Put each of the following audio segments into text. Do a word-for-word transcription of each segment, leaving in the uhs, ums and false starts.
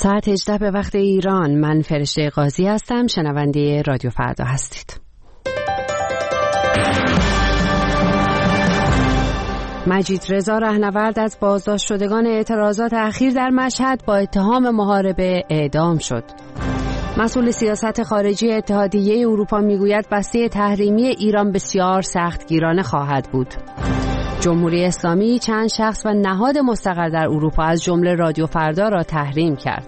ساعت هجده به وقت ایران. من فرشته قاضی هستم. شنونده رادیو فردا هستید. مجید رضا رهنورد از بازداشت شدگان اعتراضات اخیر در مشهد با اتهام محاربه اعدام شد. مسئول سیاست خارجی اتحادیه اروپا میگوید بسته تحریمی ایران بسیار سختگیرانه خواهد بود. جمهوری اسلامی چند شخص و نهاد مستقر در اروپا از جمله رادیو فردا را تحریم کرد.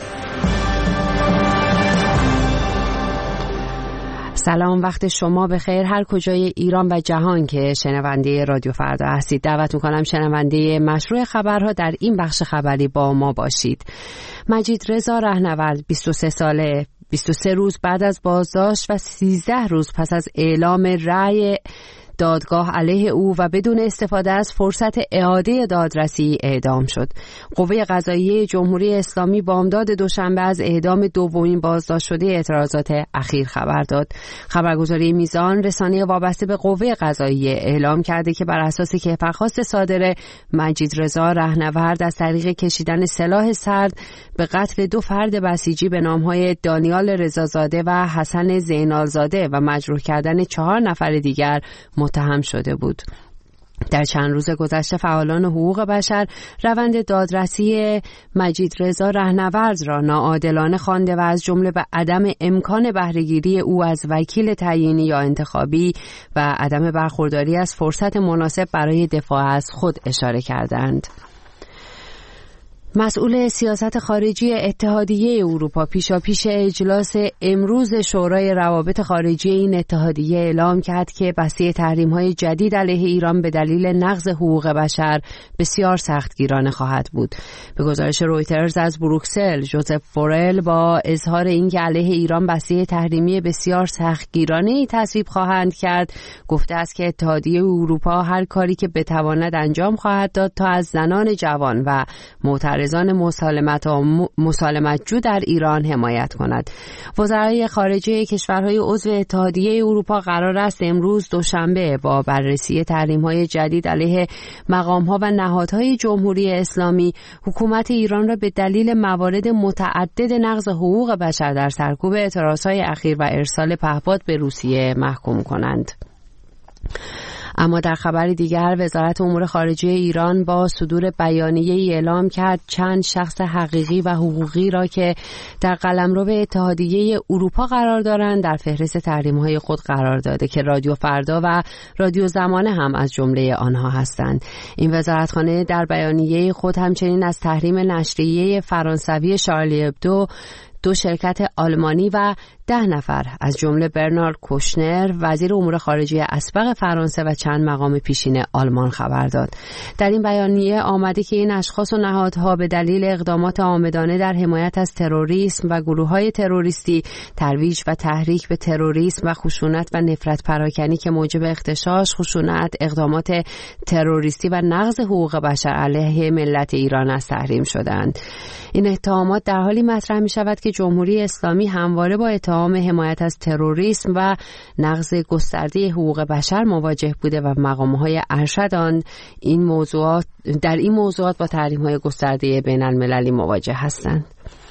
سلام، وقت شما بخیر هر کجای ایران و جهان که شنونده رادیو فردا هستید. دعوت می‌کنم شنونده مشروع خبرها در این بخش خبری با ما باشید. مجید رضا رهنورد بیست و سه ساله، بیست و سه روز بعد از بازداشت و سیزده روز پس از اعلام رأی دادگاه علیه او و بدون استفاده از فرصت اعاده دادرسی اعدام شد. قوه قضاییه جمهوری اسلامی بامداد دوشنبه از اعدام دومین بازداشت شده اعتراضات اخیر خبر داد. خبرگزاری میزان رسانه وابسته به قوه قضاییه اعلام کرده که بر اساس کیفرخواست صادره مجید رضا رهنورد از طریق کشیدن سلاح سرد به قتل دو فرد بسیجی به نامهای دانیال رضازاده و حسن زینالزاده و مجروح کردن چهار نفر دیگر متهم شده بود. در چند روز گذشته فعالان حقوق بشر روند دادرسی مجید رضا رهنورد را ناعادلانه خوانده و از جمله به عدم امکان بهره‌گیری او از وکیل تعیینی یا انتخابی و عدم برخورداری از فرصت مناسب برای دفاع از خود اشاره کردند. مسئول سیاست خارجی اتحادیه اروپا پیشاپیش اجلاس امروز شورای روابط خارجی این اتحادیه اعلام کرد که بسته تحریم‌های جدید علیه ایران به دلیل نقض حقوق بشر بسیار سختگیرانه خواهد بود. به گزارش رویترز از بروکسل، ژوزف بورل با اظهار اینکه علیه ایران بسته تحریمی بسیار سختگیرانه‌ای تصویب خواهند کرد، گفته است که اتحادیه اروپا هر کاری که بتواند انجام خواهد داد تا از زنان جوان و معترضان مسالمت و مسالمتجو در ایران حمایت کند. وزرای خارجه کشورهای عضو اتحادیه اروپا قرار است امروز دوشنبه با بررسی تحریم‌های جدید علیه مقام‌ها و نهادهای جمهوری اسلامی حکومت ایران را به دلیل موارد متعدد نقض حقوق بشر در سرکوب اعتراضهای اخیر و ارسال پهپاد به روسیه محکوم کنند. اما در خبر دیگر وزارت امور خارجه ایران با صدور بیانیه‌ای اعلام کرد چند شخص حقیقی و حقوقی را که در قلمرو اتحادیه اروپا قرار دارند در فهرست تحریم‌های خود قرار داده که رادیو فردا و رادیو زمانه هم از جمله آنها هستند. این وزارتخانه در بیانیه خود همچنین از تحریم نشریه فرانسوی شارلی ابدو، دو شرکت آلمانی و ده نفر از جمله برنارد کوشنر وزیر امور خارجه اسبق فرانسه و چند مقام پیشین آلمان خبر داد. در این بیانیه آمده که این اشخاص و نهادها به دلیل اقدامات عامدانه در حمایت از تروریسم و گروه‌های تروریستی، ترویج و تحریک به تروریسم و خشونت و نفرت پراکنی که موجب اغتشاش، خشونت، اقدامات تروریستی و نقض حقوق بشر علیه ملت ایران از تحریم شدند. این اتهامات در حالی مطرح می شود که جمهوری اسلامی همواره با اتهام حمایت از تروریسم و نقض گسترده حقوق بشر مواجه بوده و مقام‌های ارشد آن این موضوعات در این موضوعات با تحریم‌های گسترده بین المللی مواجه هستند.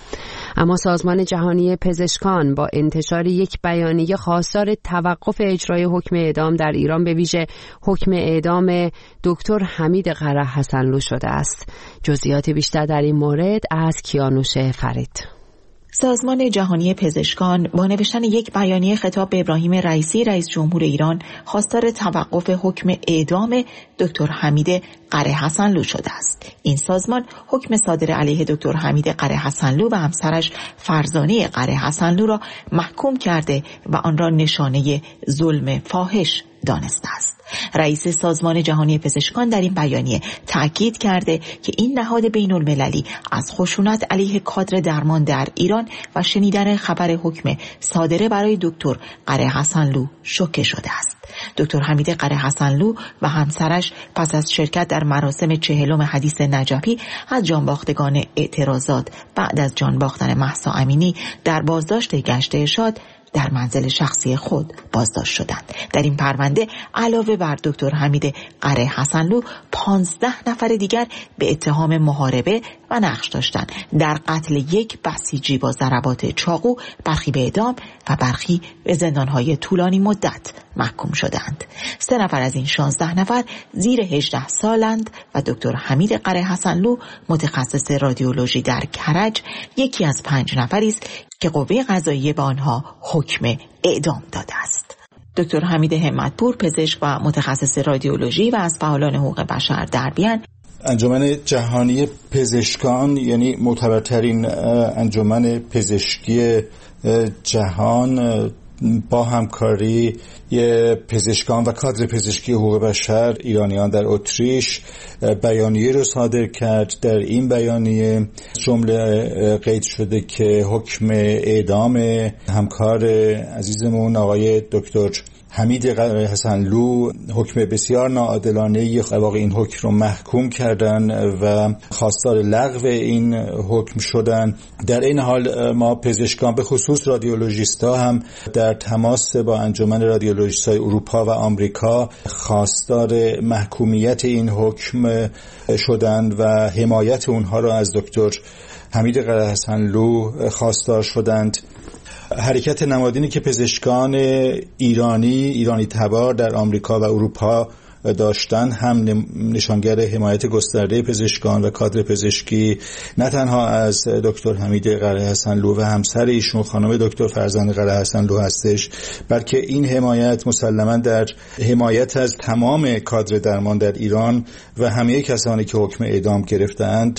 اما سازمان جهانی پزشکان با انتشار یک بیانیه خواستار توقف اجرای حکم اعدام در ایران به ویژه حکم اعدام دکتر حمید قره حسنلو شده است. جزئیات بیشتر در این مورد از کیانوش فرید. سازمان جهانی پزشکان با نوشتن یک بیانیه خطاب به ابراهیم رئیسی رئیس جمهور ایران خواستار توقف حکم اعدام دکتر حمید قره حسنلو شده است. این سازمان حکم صادر علیه دکتر حمید قره حسنلو و همسرش فرزانه قره حسنلو را محکوم کرده و آن را نشانه ظلم فاحش دانسته است. رئیس سازمان جهانی پزشکان در این بیانیه تأکید کرده که این نهاد بین المللی از خشونت علیه کادر درمان در ایران و شنیدن خبر حکم صادره برای دکتر قره حسنلو شوکه شده است. دکتر حمید قره حسنلو و همسرش پس از شرکت در مراسم چهلم حدیث نجفی از جانباختگان اعتراضات بعد از جان باختن مهسا امینی در بازداشت گشت ارشاد در منزل شخصی خود بازداشت شدند. در این پرونده علاوه بر دکتر حمید قره حسنلو پانزده نفر دیگر به اتهام محاربه و نقش داشتند در قتل یک بسیجی با ضربات چاقو، برخی به اعدام و برخی به زندانهای طولانی مدت محکوم شدند. سه نفر از این شانزده نفر زیر هجده سالند و دکتر حمید قره حسنلو متخصص رادیولوژی در کرج یکی از پنج نفری است که قوه قضاییه به آنها حکم اعدام داده است. دکتر حمید همتپور، پزشک و متخصص رادیولوژی و از فعالان حقوق بشر در بیان، انجمن جهانی پزشکان یعنی معتبرترین انجمن پزشکی جهان با همکاری پزشکان و کادر پزشکی حقوق بشر ایرانیان در اتریش بیانیه رو صادر کرد. در این بیانیه جمله قید شده که حکم اعدام همکار عزیزمون آقای دکتر حمید قره حسنلو حکم بسیار ناعادلانه، واقعا این حکم رو محکوم کردن و خواستار لغو این حکم شدن. در این حال ما پزشکان به خصوص رادیولوژیست‌ها هم در تماس با انجمن رادیولوژیست‌های اروپا و آمریکا خواستار محکومیت این حکم شدند و حمایت اونها رو از دکتر حمید قره حسنلو خواستار شدند. حرکت نمادینی که پزشکان ایرانی ایرانی تبار در آمریکا و اروپا داشتن هم نشانگر حمایت گسترده پزشکان و کادر پزشکی نه تنها از دکتر حمید قره حسنلو و همسر ایشون خانم دکتر فرزند قره حسنلو هستش، بلکه این حمایت مسلماً در حمایت از تمام کادر درمان در ایران و همه کسانی که حکم اعدام گرفتند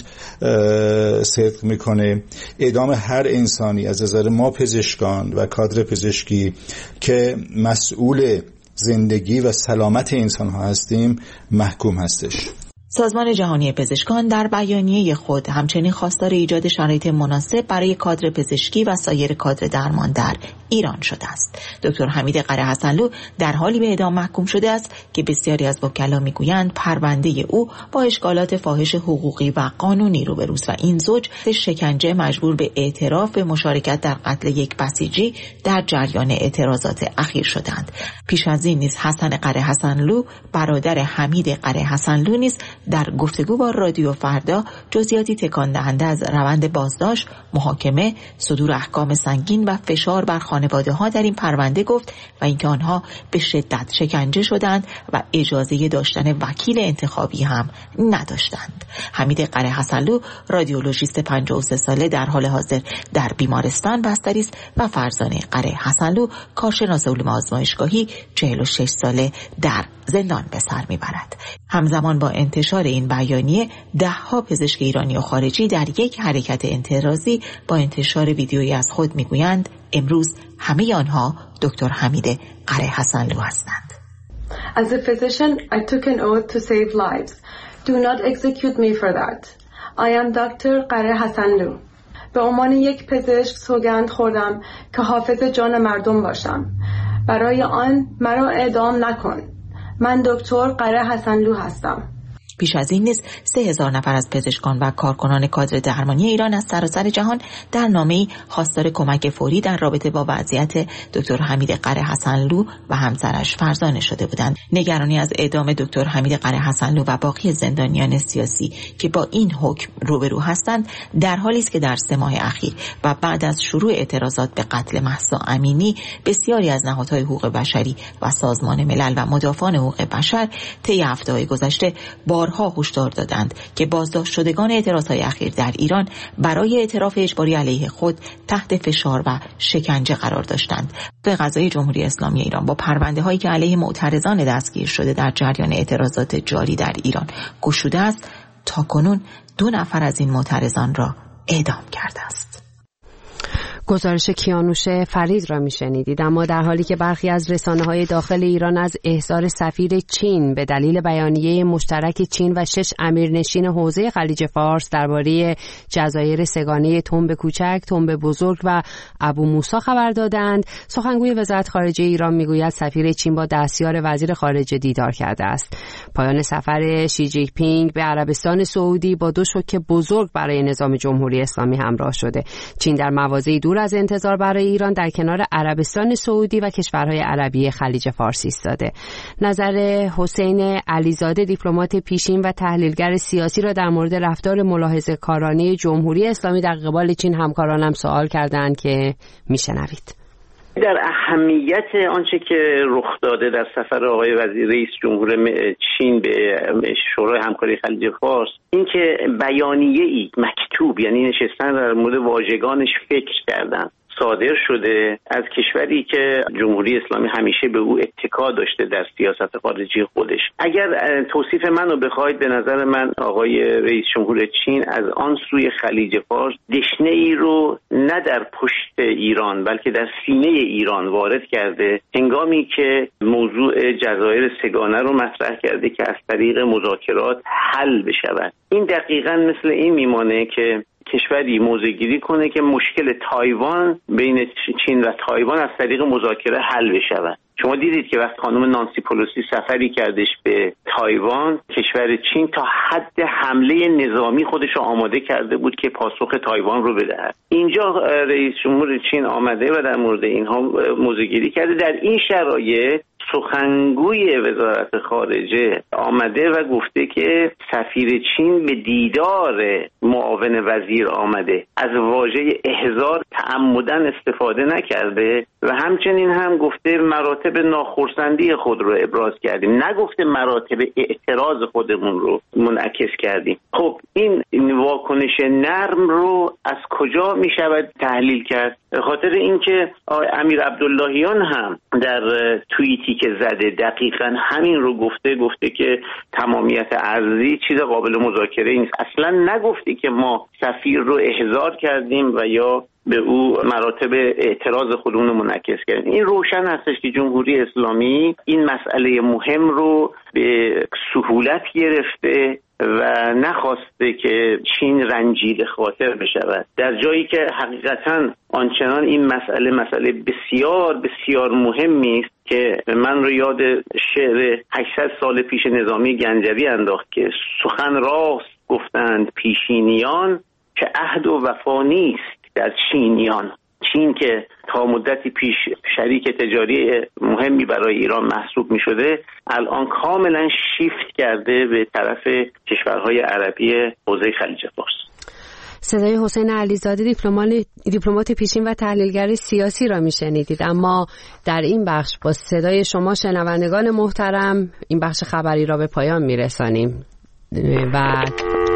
صدق میکنه. اعدام هر انسانی از نظر ما پزشکان و کادر پزشکی که مسئول زندگی و سلامت انسان ها هستیم محکوم هستش. سازمان جهانی پزشکان در بیانیه خود همچنین خواستار ایجاد شرایط مناسب برای کادر پزشکی و سایر کادر درمان در ایران شده است. دکتر حمید قره حسنلو در حالی به اعدام محکوم شده است که بسیاری از وکلا میگویند پرونده او با اشکالات فاحش حقوقی و قانونی روبروست و این زوج شکنجه مجبور به اعتراف به مشارکت در قتل یک بسیجی در جریان اعتراضات اخیر شدند. پیش از این نیز حسن قره حسنلو برادر حمید قره حسنلو نیز در گفتگو با رادیو فردا جزئیاتی تکان دهنده از روند بازداشت، محاکمه، صدور احکام سنگین و فشار بر خانواده‌ها در این پرونده گفت و اینکه آنها به شدت شکنجه شدند و اجازه داشتن وکیل انتخابی هم نداشتند. حمید قره حسنلو رادیولوژیست پنجاه و سه ساله در حال حاضر در بیمارستان بستری است و فرزانه قره حسنلو کارشناس علوم آزمایشگاهی چهل و شش ساله در زندان به سر میبرد. همزمان با انتشار این بیانیه ده ها پزشک ایرانی و خارجی در یک حرکت اعتراضی با انتشار ویدیویی از خود میگویند امروز همه آنها دکتر حمید قره حسنلو هستند. As a physician, I took an oath to save lives. Do not execute me for that. I am دکتر قره حسنلو. به عنوان یک پزشک سوگند خوردم که حافظ جان مردم باشم. برای آن مرا اعدام نکن. من دکتر قره حسنلو هستم. پیش از این نیز سه هزار نفر از پزشکان و کارکنان کادر درمانی ایران از سراسر جهان در نامه‌ای خواستار کمک فوری در رابطه با وضعیت دکتر حمید قره حسنلو و همسرش فرزانه شده بودند. نگرانی از اعدام دکتر حمید قره حسنلو و باقی زندانیان سیاسی که با این حکم روبرو هستند در حالی است که در سه ماه اخیر و بعد از شروع اعتراضات به قتل مهسا امینی بسیاری از نهادهای حقوق بشری و سازمان ملل و مدافعان حقوق بشر طی هفته‌های گذشته بارها هشدار دادند که بازداشت شدگان اعتراضهای اخیر در ایران برای اعتراف اجباری علیه خود تحت فشار و شکنجه قرار داشتند. به قضای جمهوری اسلامی ایران با پرونده هایی که علیه معترضان دستگیر شده در جریان اعتراضات جاری در ایران گشوده است، تاکنون دو نفر از این معترضان را اعدام کرده است. گزارش کیانوش فرید را میشنیدید. اما در حالی که برخی از رسانه‌های داخل ایران از احضار سفیر چین به دلیل بیانیه مشترک چین و شش امیرنشین حوزه خلیج فارس درباره جزایر سگانه تنب کوچک، تنب بزرگ و ابو موسی خبر دادند، سخنگوی وزارت خارجه ایران میگوید سفیر چین با دستیار وزیر خارجه دیدار کرده است. پایان سفر شی جین پینگ به عربستان سعودی با دو شوک بزرگ برای نظام جمهوری اسلامی همراه شده. چین در مواضعی دور دور از انتظار برای ایران در کنار عربستان سعودی و کشورهای عربی خلیج فارس ایستاده. نظر حسین علیزاده دیپلمات پیشین و تحلیلگر سیاسی را در مورد رفتار ملاحظه‌کارانه جمهوری اسلامی در قبال چین همکارانم سوال کردند که میشنوید. در اهمیت آنچه که رخ داده در سفر آقای وزیر رئیس جمهور چین به شورای همکاری خلیج فارس، این که بیانیه‌ای مکتوب، یعنی نشستن در مورد واژگانش فکر کردن، صادر شده از کشوری که جمهوری اسلامی همیشه به او اتکا داشته در سیاست خارجی خودش. اگر توصیف منو بخواید، به نظر من آقای رئیس جمهور چین از آن سوی خلیج فارس دشنه ای رو نه در پشت ایران بلکه در سینه ایران وارد کرده، هنگامی که موضوع جزایر سگانه رو مطرح کرده که از طریق مذاکرات حل بشود. این دقیقاً مثل این میمانه که کشوری موضع‌گیری کنه که مشکل تایوان بین چین و تایوان از طریق مذاکره حل بشود. شما دیدید که وقت خانم نانسی پلوسی سفری کردش به تایوان، کشور چین تا حد حمله نظامی خودش رو آماده کرده بود که پاسخ تایوان رو بدهد. اینجا رئیس جمهور چین آمده و در مورد اینها موضع‌گیری کرده. در این شرایط سخنگوی وزارت خارجه آمده و گفته که سفیر چین به دیدار معاون وزیر آمده، از واژه احضار تعمدن استفاده نکرده و همچنین هم گفته مراتب ناخرسندی خود رو ابراز کردیم، نگفته مراتب اعتراض خودمون رو منعکس کردیم. خب این واکنش نرم رو از کجا می شود تحلیل کرد؟ خاطر اینکه امیر عبداللهیان هم در توییتی که زده دقیقاً همین رو گفته گفته که تمامیت ارضی چیز قابل مذاکره نیست. اصلا نگفته که ما سفیر رو احضار کردیم و یا به او مراتب اعتراض خودمون رو منعکس کردیم. این روشن هستش که جمهوری اسلامی این مسئله مهم رو به سهولت گرفته و نخواسته که چین رنجیده خاطر بشود، در جایی که حقیقتاً آنچنان این مسئله مسئله بسیار بسیار مهمی است که من رو یاد شعر هشتصد سال پیش نظامی گنجوی انداخت که سخن راست گفتند پیشینیان که عهد و وفا نیست در چینیان. چین که تا مدتی پیش شریک تجاری مهمی برای ایران محسوب می شده، الان کاملا شیفت کرده به طرف کشورهای عربی حوزه خلیج فارس. صدای حسین علیزاده دیپلمات پیشین و تحلیلگر سیاسی را می شنیدید. اما در این بخش با صدای شما شنوندگان محترم این بخش خبری را به پایان می رسانیم. و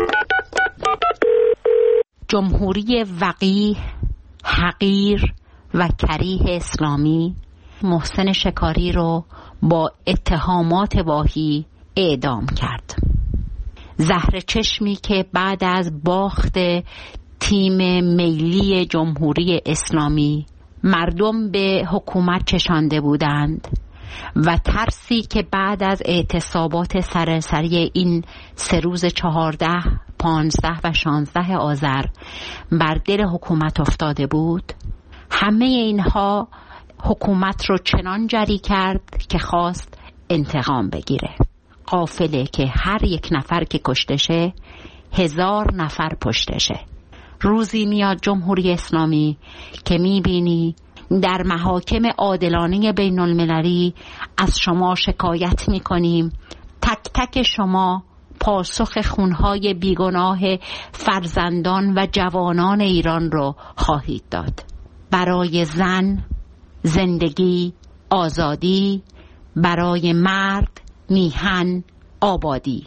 جمهوری وقیح، حقیر و کریه اسلامی محسن شکاری رو با اتهامات واهی اعدام کرد. زهر چشمی که بعد از باخت تیم ملی جمهوری اسلامی مردم به حکومت چشانده بودند و ترسی که بعد از اعتصابات سراسری این سه روز چهارده، پانزده و شانزده آذر بر دل حکومت افتاده بود، همه اینها حکومت رو چنان جری کرد که خواست انتقام بگیره. غافله که هر یک نفر که کشتشه هزار نفر پشتشه. روزی میاد جمهوری اسلامی که میبینی در محاکم عادلانه بین المللی از شما شکایت میکنیم، تک تک شما پاسخ خونهای بیگناه فرزندان و جوانان ایران رو خواهید داد. برای زن زندگی، آزادی، برای مرد میهن، آبادی.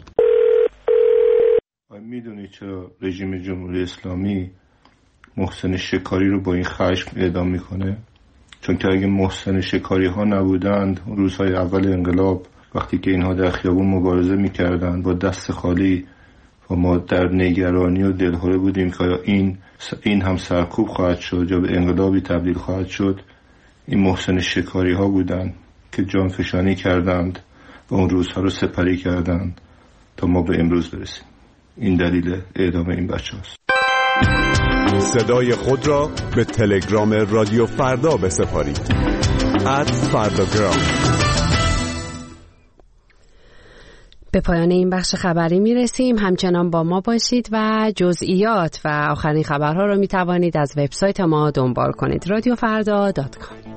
میدونی چرا رژیم جمهوری اسلامی محسن شکاری رو با این خشم اعدام میکنه؟ چون که اگه محسن شکاری ها نبودند، روزهای اول انقلاب وقتی که اینها در خیابون مبارزه میکردند با دست خالی و ما در نگرانی و دلهره بودیم که این این هم سرکوب خواهد شد یا به انقلابی تبدیل خواهد شد، این محسن شکاری ها بودند که جانفشانی کردند و اون روزها رو سپری کردند تا ما به امروز برسیم. این دلیل اعدام این بچه هست. صدای خود را به تلگرام رادیو فردا بسپارید. ات فرداگرام. به پایان این بخش خبری میرسیم. همچنان با ما باشید و جزئیات و آخرین خبرها رو میتوانید از وبسایت ما دنبال کنید رادیو فردا دات کام.